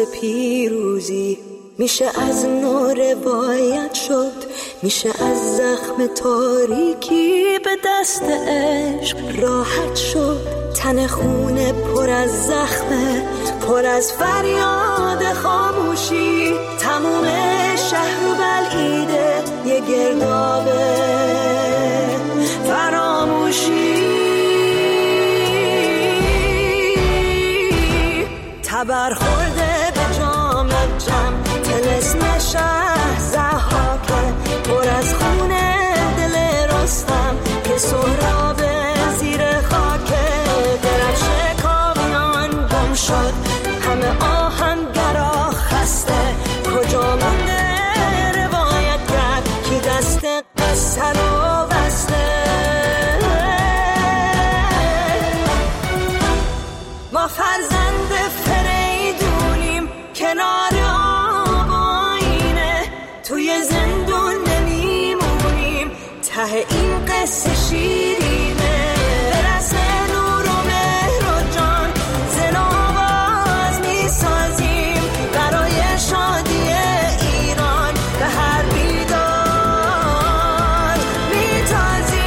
پیروزی، میشه از نو روایت شد، میشه از زخم تاریکی به دست عشق راحت شد. تن خونه پر از زخمه، پر از فریاد خاموشی، تموم شهر و بلعیده یه گردابه فراموشی. تبر خورده به جام جم، طلسم شهر ضحاکه، پر از خونه دل رستم که سهراب زیر خاکه. درفش کامیان گم شد، همه آهنگرا خسته، کجا مونده روایت کرد کی دست قصه رو بسته. ما فرزند فریدونیم کنار آب آینه، توی زندون نمیمونیم، ته این قصه شیرینه. برسه نور و مهر و جان، زن و آواز میسازیم برای شادی ایران، به هر بیدار میتازیم.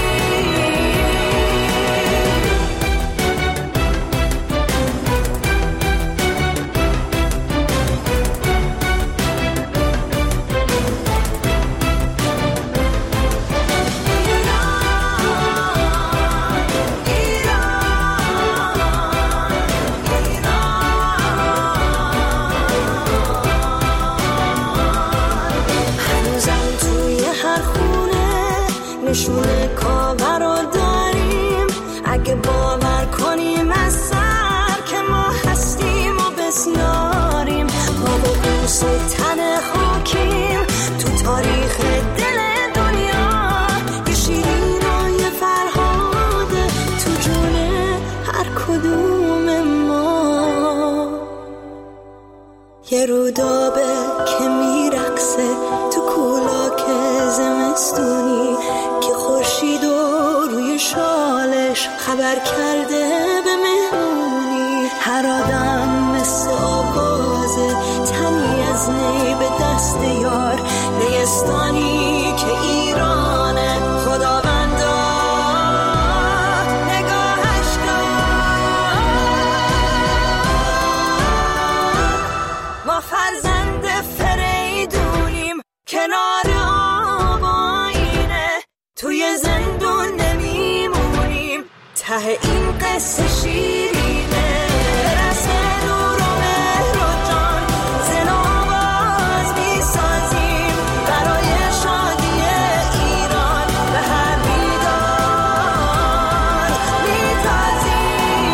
نشونه کاور رو داریم، اگه باور کنیم از سر که ما هستیم و بسیاریم. ما با بوس تن خاکیم تو تاریخ دل دنیا، یه شیرین و یه فرهاده تو جون هر کدوم ما. یه رودابه که میرقصه تو کولاک زمستونی، که خورشید و روی شالش خبر کرده به مهمونی. هر آدم مثل آغازه، تنی از نی به دست یار، نیستانی که ایرانه خداوندا نگاهش کن. ما فرزند فریدونیم کنار آب آینه، توی زندون نمیمونیم، ته این قصه شیرینه. برسه نور و مهر و جان، زن و آواز میسازیم برای شادی ایران، به هر بیدار میتازیم.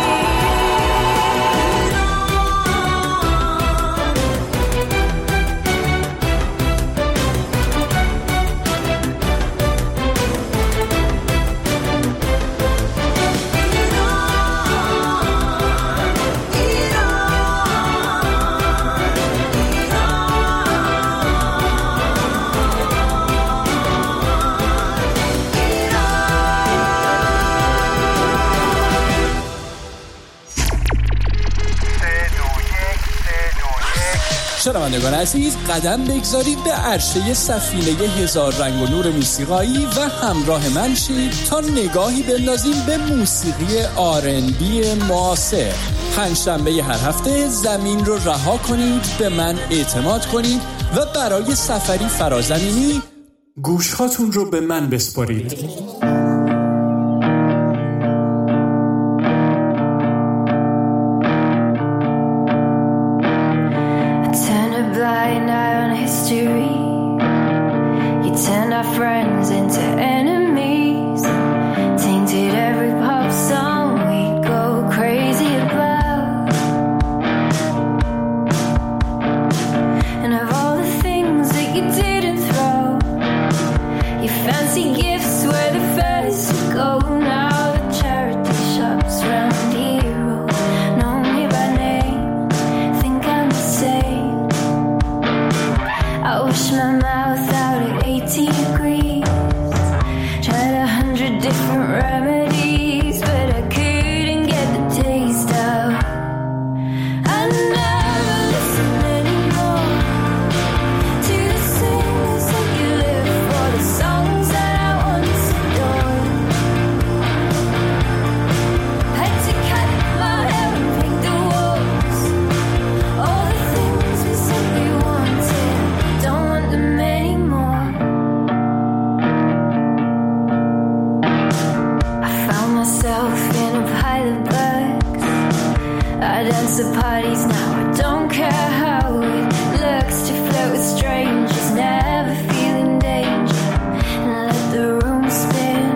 شنوندگان عزیز، قدم بگذارید به عرشه سفینه هزار رنگ و نور موسیقایی و همراه من شید تا نگاهی بندازیم به موسیقی R&B معاصر. پنجشنبه هر هفته زمین رو رها کنید، به من اعتماد کنید و برای سفری فرازمینی گوشهاتون رو به من بسپارید. Blind eye on history, you turned our friends into enemies, tainted every pop song we'd go crazy about. And of all the things that you didn't throw, your fancy gifts were the first to go. Now the charity shops round here know me by name, think I'm the same. I wash my mouth out at 80 degrees, tried 100 different remedies, but I couldn't get the taste out. I never listened I dance at parties now, I don't care how it looks to flirt with strangers, never feeling danger, and let the room spin.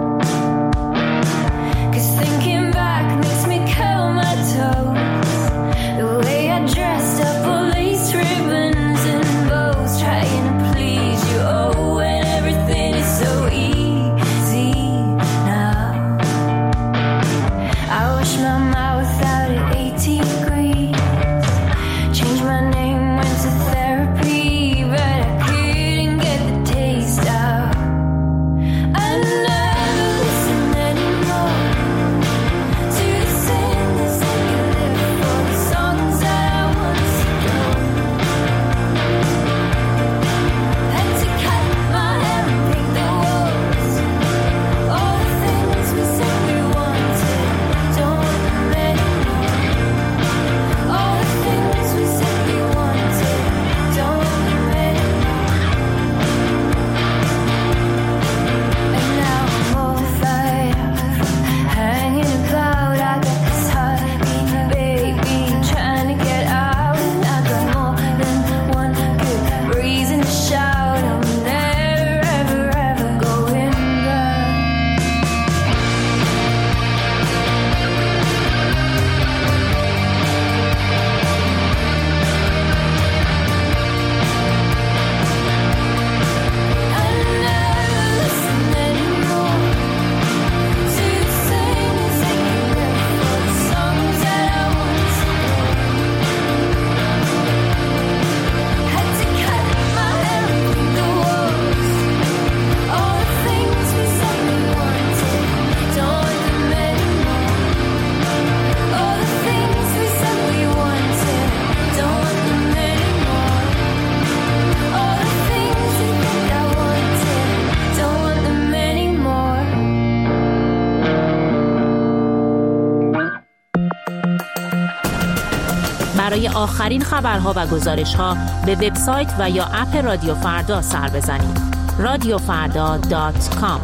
'Cause thinking back makes me curl my toes, the way I dressed up all lace ribbons and bows, trying to please you, oh, and everything is so easy now. I wash my mouth out at 80 degrees, change my name, went to therapy, but I couldn't get the taste out. I never listen anymore to the singers that you live for, the songs that I once adored. Had to cut my hair and paint the walls, all the things we said we wanted, don't want them anymore. All the things we said we wanted, don't want them anymore. And now I'm all fired up, hanging about. I got this heartbeat, baby, trying to get out. And I got more than one good reason to shout. I'm never, ever, ever going back. I never listen anymore to the singers that you live for, the songs that I once adored. Had to cut my hair and paint the walls, all the things we said we wanted, don't want them anymore. All the things we said we wanted, don't want them anymore. All the things we think I wanted, don't want them anymore. برای آخرین خبرها و گزارش‌ها به وبسایت و یا اپ رادیو فردا سر بزنید. radiofarda.com.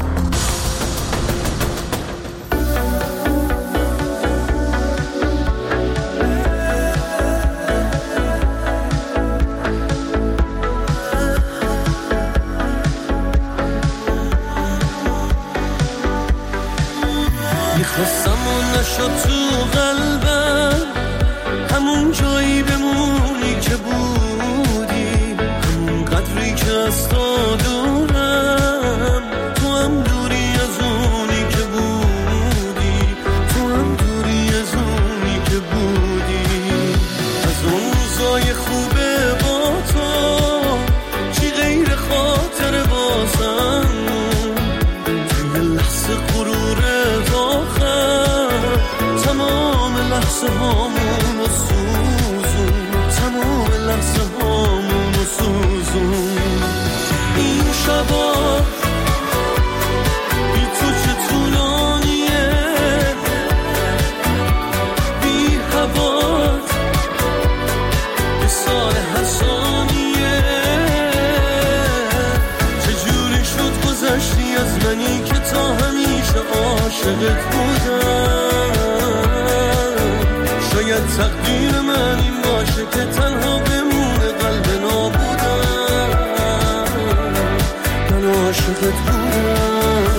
میخواستم و نشد تو قلبم، همون جایی بمونی که بودی، همون قدری که از تو دورم، تو هم دوری از اونی که بودی، تو هم دوری از اونی که بودی. از اون روزای خوبه با تو چی غیر خاطر بازم، توی لحظه غرورت آخر تمام لحظه هامون رو سوزون، تمام لحظه هامون رو سوزون. این شبا بی تو چه طولانیه، بی هوات به سال هر ثانیه. چجوری شد گذشتی از منی که تا همیشه عاشقت بودم. شاید تقدیر من این باشه که تنها بمونه قلب نابودم، من عاشقت بودم.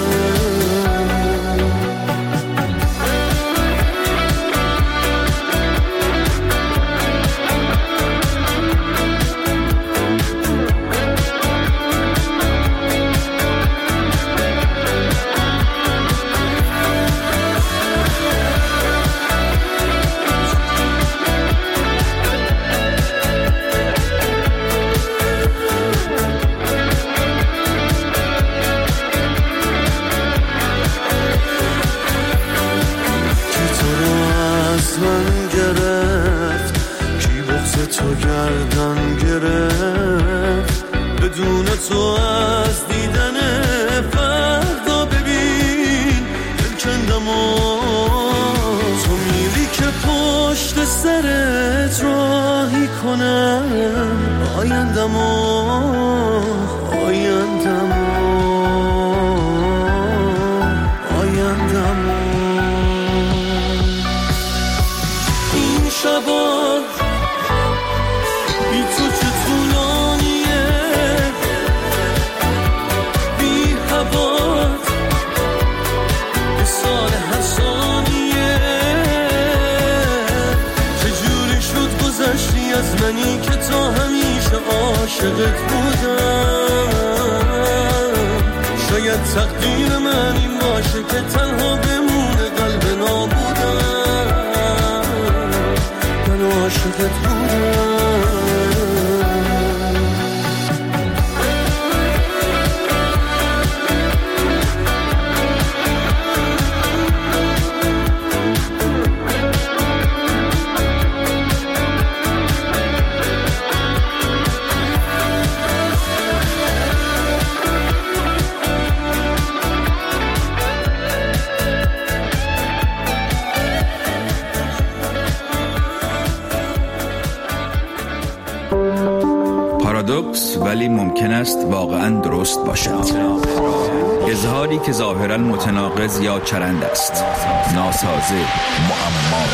تو گردن گرفت، بدون تو از دیدن فردا ببین دلکندم و تو میری که پشت سرت راهی کنم آیندم این عاشقت بودم. شاید تقدیر من این باشه که تنها بمونه قلب نابودم. من عاشقت بودم. پارادوکس ولی ممکن است واقعاً درست باشد. اظهاری که ظاهراً متناقض یا چرند است. ناسازه، معما.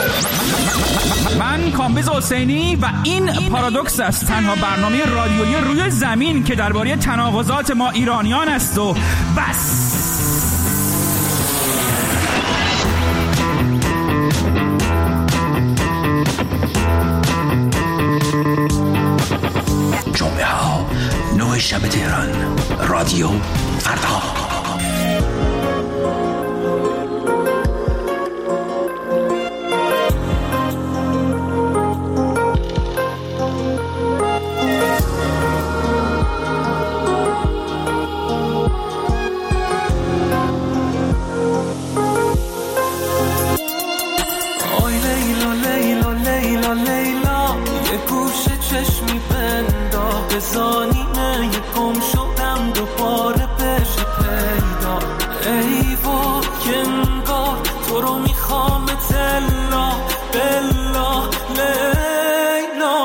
من کامبیز حسینی و این پارادوکس است، تنها برنامه رادیویی روی زمین که درباره تناقضات ما ایرانیان است و بس. جمعه ها 9 شب تهران، رادیو فردا. زانینه گم شدم دوباره بشه پیدا. ای با انگار تو رو میخوام تلا بلا لیلا.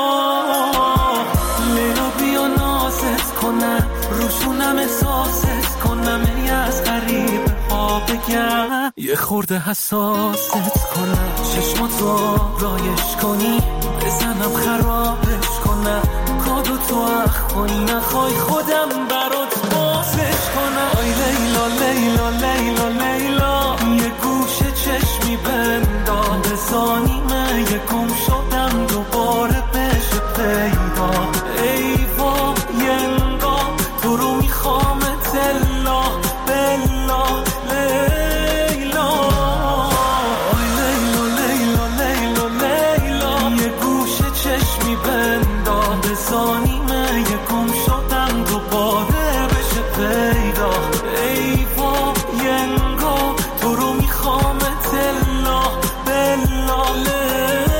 لیلا بیا نازت کنم، روشونم احساست کنم، ای از غریب ها بگم، یه خورده حساست کنم، چشماتو رایش کنی، بزنم خرابش کنم، کادو تو اخ کنی، نخوای خودم برات بازش کنم. آی لیلا لیلا لیلا لیلا، یه گوشه چشمی بندام، بزانیمه یه گم شدم دوباره بشه پیدا. ای با ینگام تو رو میخوام تلا بلا لیلا. آی لیلا لیلا لیلا لیلا، یه گوشه چشمی بندام، بزانیمه یه گم شدم دوباره بشه پیدا. ای با ینگام تو رو میخوام تلا بلا لیلا.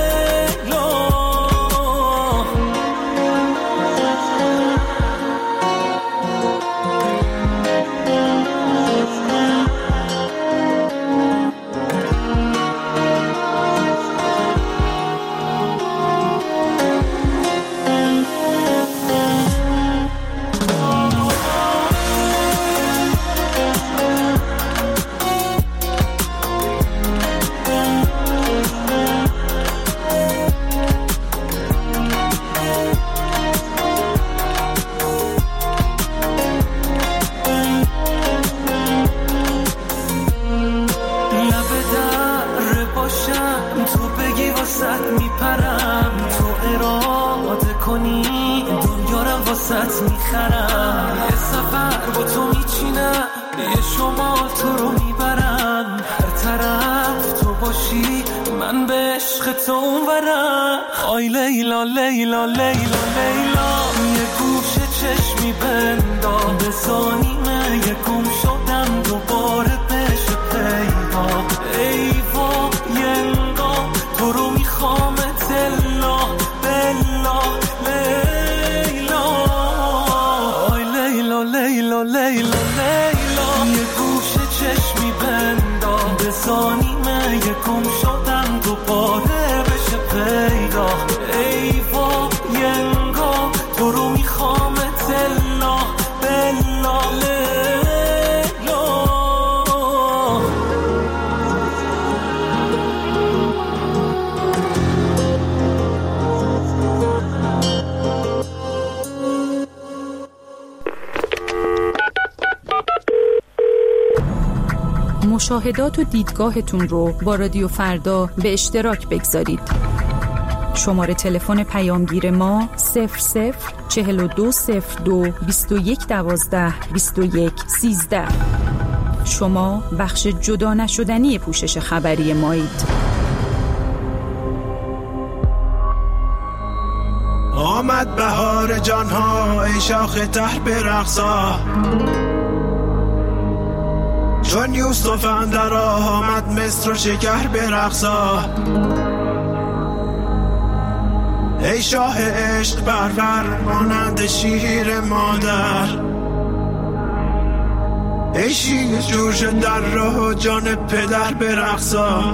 واسط میخرم، یه سفر با تو میچینم، یه شمال تو رو میبرم، هر طرف تو باشی من به عشق تو اونورم. آی لیلا لیلا لیلا لیلا، یه گوشه چشمی بندام، بزانیمه یه گم شدم دوباره بشه پیدا. ای با ینگام تو رو میخوام تلا بلا لیلا. آی لیلا لیلا لیلا لیلا، یه گوشه چشمی بندام، بزانیمه یه گم شدم دوباره بشه پیدا. ای با ینگام تو رو میخوام تلا بلا لیلا. مشاهدات و دیدگاهتون رو با رادیو فردا به اشتراک بگذارید. شماره تلفن پیامگیر ما 00420221122113. شما بخش جدا نشدنی پوشش خبری مایید. آمد بهار جانها ای شاخ تر برقصا، چون یوسف اندر آمد مصر و شکر برقصا. ای شاه عشق برور مانند شیر مادر، ای شیر جوش در راه جان پدر برقصا.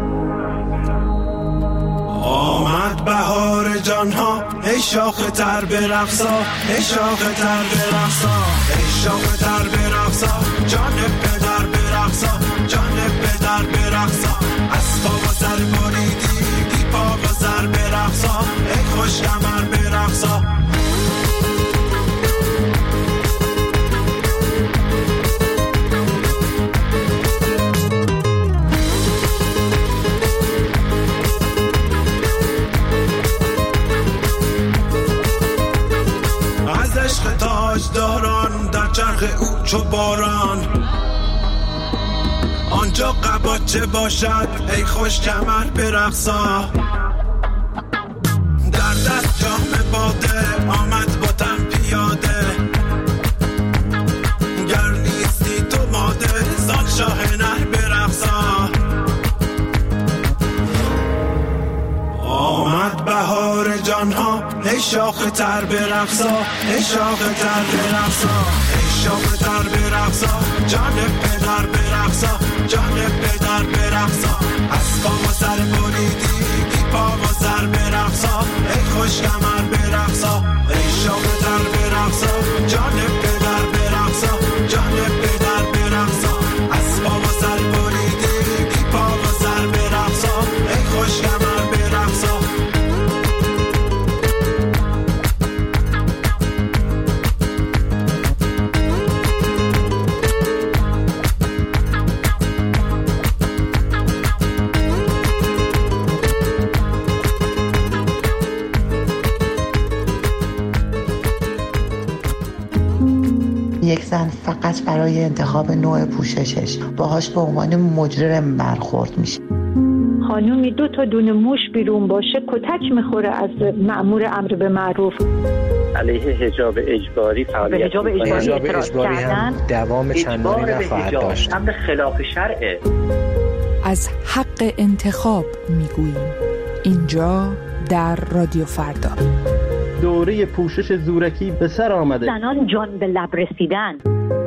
آمد بهار جانها ای شاخ تر برقصا، ای شاخ تر برقصا، ای شاخ تر برقصا، جان پدر برقصا، جان پدر برقصا. از پا و سر بریدی بی پا و سر برقصا، ای خوش کمر برقصا. عشق تاجداران در چرخ او چو باران، آنجا قباچه باشد ای خوش کمر برقصا. در دست جام باده آمد باتم پیاده، گر نیستی تو ماده زان شاه نر برقصا. آمد بهار جانها ای شاخ تر برقصا، ای شاخ تر برقصا، ای شاخ تر برقصا، جان پدر برقصا، جان پدر برقصا. از پا و سر بریدی بی پا و سر برقصا، ای خوش کمر برقصا. ای شاخ تر برقصا، جان پدر برقصا، جان پدر برقصا. از پا و سر بریدی بی پا و سر برقصا، ای خوش کمر برقصا. یک زن فقط برای انتخاب نوع پوششش باهاش به عنوان مجرم برخورد میشه. خانومی 2 تا دونه موش بیرون باشه کتک میخوره از مأمور امر به معروف. علیه حجاب اجباری فعالیت حجاب اجباری هم دوام چندانی نخواهد داشت. امر خلاف شرعه. از حق انتخاب میگوییم اینجا در رادیو فردا. دوره پوشش زورکی به سر آمده. زنان جان به لب رسیدن.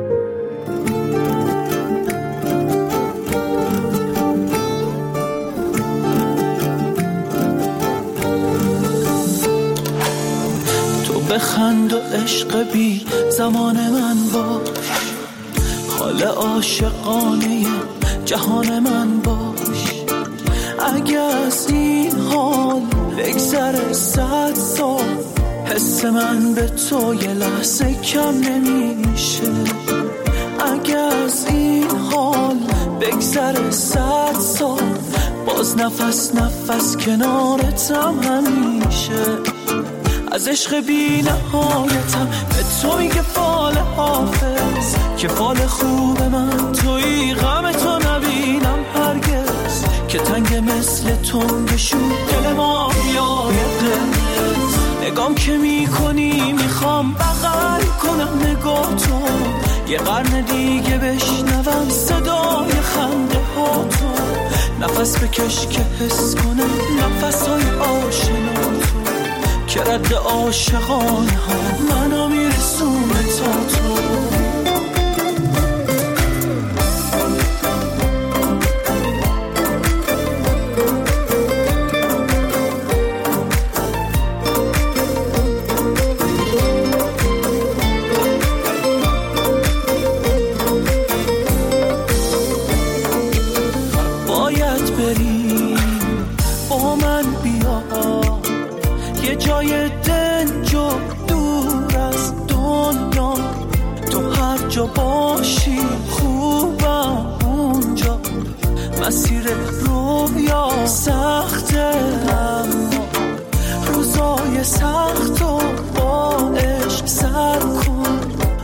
تو بخند و عشق بی زمان من باش، حال عاشقانه جهان من باش. اگه از این حال بگذره 100 سال، حس من به تو یه لحظه کم نمیشه. اگه از این حال بگذره 100 سال، باز نفس نفس کنارتم همیشه. از عشق بی نهایتم به تو میگه فال حافظ، که فال خوب من توی غم تو نبینم هرگز. که تنگ مثل تو بشون دل ما بیای قرمز. نگام که میکنی میخوام بغل کنم نگاه تو، یه قرن دیگه بشنوم صدای خنده ها تو. نفس بکش که حس کنم نفس های آشنا تو، که رد عاشقانه ها منو میرسونه تا تو. جای دنج و دور از دنیا، تو هر جا باشی خوبم اونجا. مسیر رویا سخته اما روزای سخت و با عشق سر کن،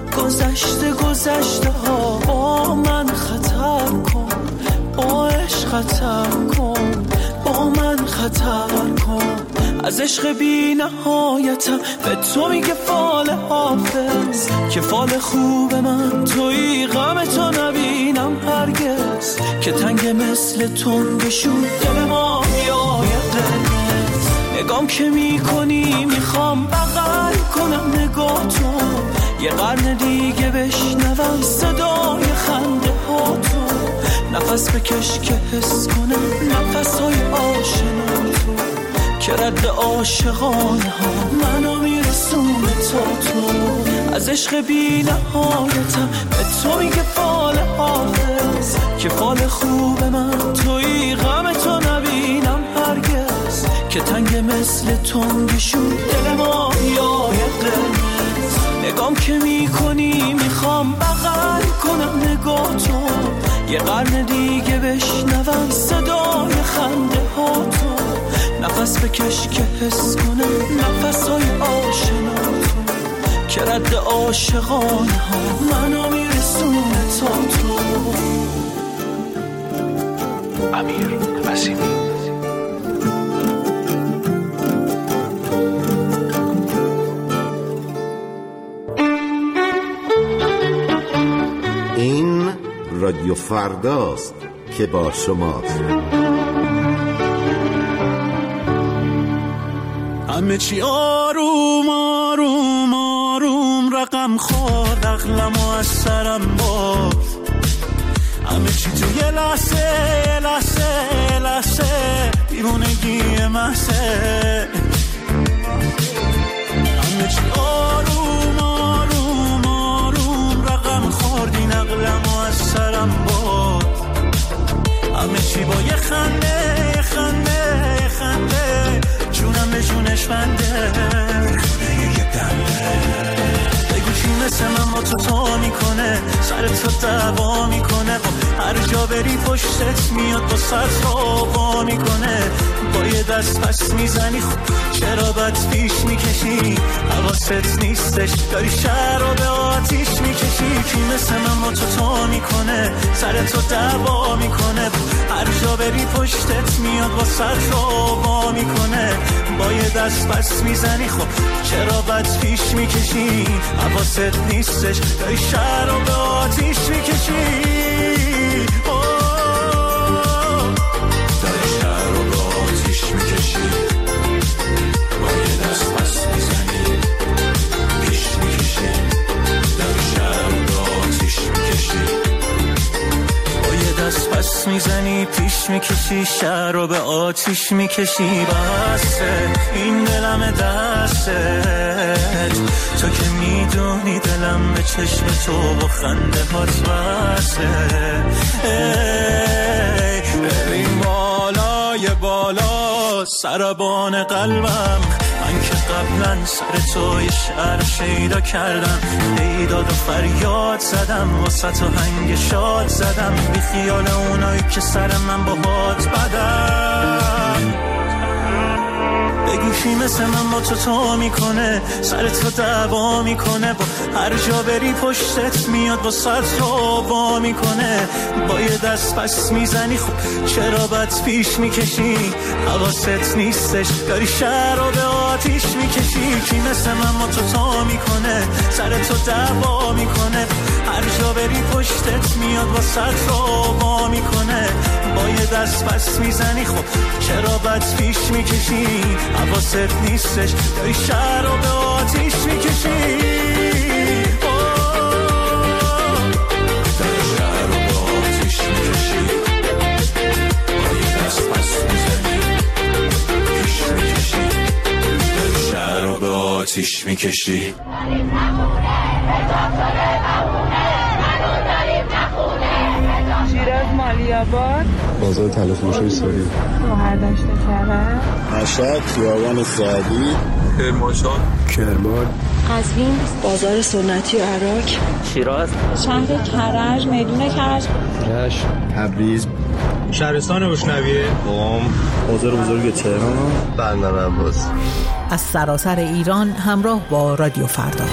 گذشته ها با من خطر کن، با عشق خطر کن، با من خطر کن. از عشق بی نهایتم به تو میگه فال حافظ، که فال خوب من توی غم تو نبینم هرگز، که تنگ مثل تنگشون دل ما میای قرمز. نگام که میکنی میخوام بغل کنم نگاه تو، یه قرن دیگه بشنوم صدای خنده ها تو، نفس بکش که حس کنم نفس های آشنا تو، که رد عاشقانه ها منو میرسونه تا تو. از عشق بی نهایتم به تو میگه فال حافظ، که فال خوب من توی غم تو نبینم هرگز، که تنگ مثل تنگشون دل ما یای قرمز. نگام که میکنی میخوام بغل کنم نگاه تو، یه قرن دیگه بشنوم صدای خنده ها تو، نفس بکش که حس کنم نفس های آشنا تو، که رد عاشقانه ها منو میرسونه تا تو. امیر وسیمی. این رادیو فرداست که با شماست. همه چی آروم آروم آروم رقم خورد، عقلمو از سرم باز، همه چی تو یه لحظه دیوونگی محضه. همه چی آروم آروم آروم رقم خورد، این عقلمو از سرم باز، همه چی با یه خنده جونم به جونش بنده، بگو چی مثل من با تو میکنه، سر تو دعوا میکنه، هر جا بری پشتت میاد با سر تو میکنه، با یه دست پس میزنی خب چرا بد پیش میکشی، حواست نیستش داری شهر رو به آتیش میکشی. کی مثل من با تو میکنه، سر تو دعوا میکنه، هر جا بری پشتت میاد با سر تو میکنه، با یه دست پس میزنی خب چرا بد پیش میکشی، حواست نیستش داری شهر رو به آتیش میکشی. میزنی پیش میکشی، شهر رو به آتیش میکشی. بسه این دلم دستت، تو که میدونی دلم به چشم تو با خنده هات بسه. ببین بالای بالا سربان قلبم، من که قبلا سر تو یه شعر شیدا کردم، بیداد و فریاد زدم، واسه تو هنگ شاد زدم، بی خیال اونایی که سر من با باد بدم. بگو کی مثل من با تو میکنه، سر تو دعوا میکنه، با هر جا بری پشتت میاد با سر تو میکنه، با یه دست پس میزنی خب چرا بد پیش میکشی، حواست نیستش داری شهر رو به آتیش میکشی. کی مثل من با تو میکنه، سر تو دعوا میکنه، هر جا بری پشتت میاد با سر تو میکنه، با یه دست پس میزنی خب چرا بد پیش میکشی، حواست نیستش داری شهر رو به آتیش میکشی. آتیش میکشی. شیراز مالی‌آباد، بازار طلا فروشی ساری، شهردشت کرج، مشهد خیابان سعدی، کرمان، قزوین، بازار سنتی عراق، شیراز، شهر کرج، میدون کرج، رشت، تبریز، شهرستان روشنویه بازار بزرگ تهران بندر عباس. از سراسر ایران همراه با رادیو فردا.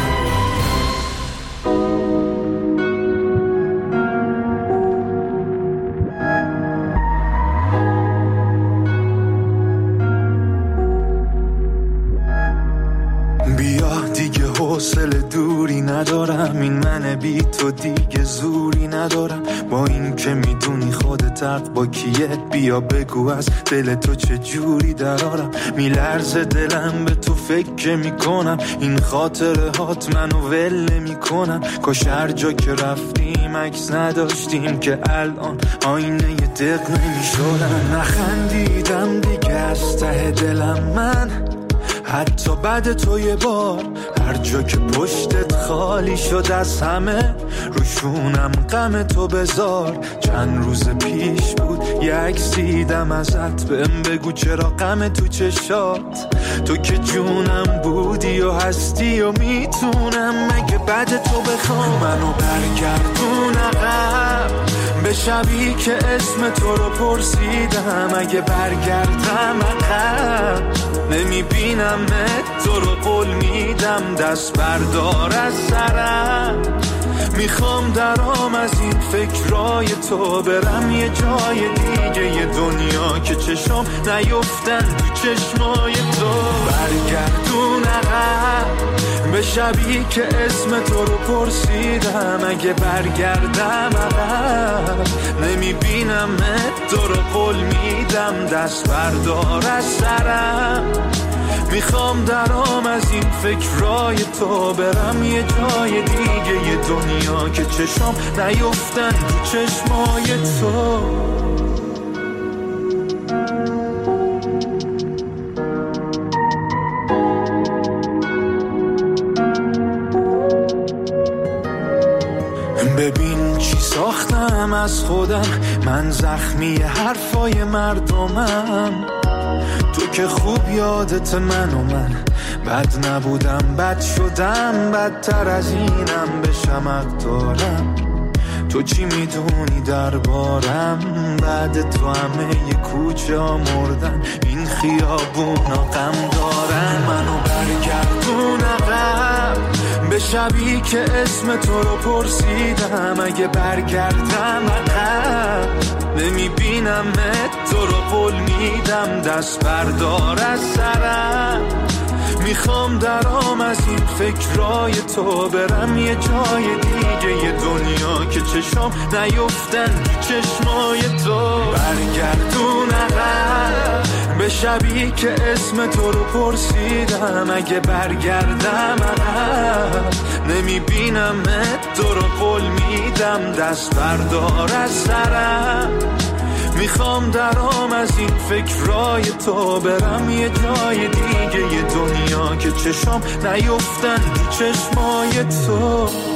حوصله دوری ندارم، این من بی تو دیگه زوری ندارم. با این که میدونی خودت حق با کیه، بیا بگو از دل تو چه جوری درارم. میلرزه دلم به تو فکر میکنم، این خاطره هات منو ول میکنم. کاش هر جا که رفتیم عکس نداشتیم که الان آینه ی دق نمیشدن. نخندیدم دیگه از ته دلم من، حتی بعد تو یه بار هر جا که پشتت خالی شد از همه، روشونم غم تو بذار. چند روز پیش بود یه عکس دیدم ازت، بهم بگو چرا غم تو چشات. تو که جونم بودی و هستی و میتونم مگه بعد تو بخوام منو برگردون عقب به شبی که اسم تو رو پرسیدم. اگه برگردم عقب نمیبینم تو رو قول میدم، دست بردار از سرم. میخوام درام از این فکرای تو برم یه جای دیگه، یه دنیا که چشم نیفتن تو چشمای تو. برگردون عقب به شبی که اسم تو رو پرسیدم. اگه برگردم عقب نمیبینم تو رو قول میدم، دست بردار از سرم. میخوام درام از این فکرای تو برم یه جای دیگه، یه دنیا که چشم نیفتن تو چشمای تو. ببین چی ساختم از خودم، من زخمی حرفای مردمم. تو که خوب یادت من و من بد نبودم، بد شدم، بدتر از اینم بشم حق دارم. تو چی میدونی دربارم، بعد تو همه ی کوچه ها مردن، این خیابونا غم دارن. منو برگردون عقب به شبی که اسم تو رو پرسیدم. اگه برگردم عقب نمیبینم تو رو قول میدم، دست بردار از سرم. میخوام درام از این فکرای تو برم یه جای دیگه، یه دنیا که چشم نیفتن تو چشمای تو. برگردون عقب به شبی که اسم تو رو پرسیدم. اگه برگردم عقب نمیبینم تو رو قول میدم، دست بردار از سرم. میخوام درام از این فکرای تو برم یه جای دیگه، یه دنیا که چشم نیفتن تو چشمای تو.